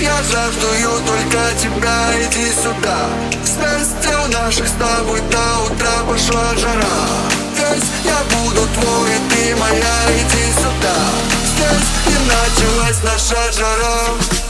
Я жаждую только тебя, иди сюда. Вместе у наших с тобой до утра пошла жара. Здесь я буду твой, и ты моя, иди сюда. Здесь и началась наша жара.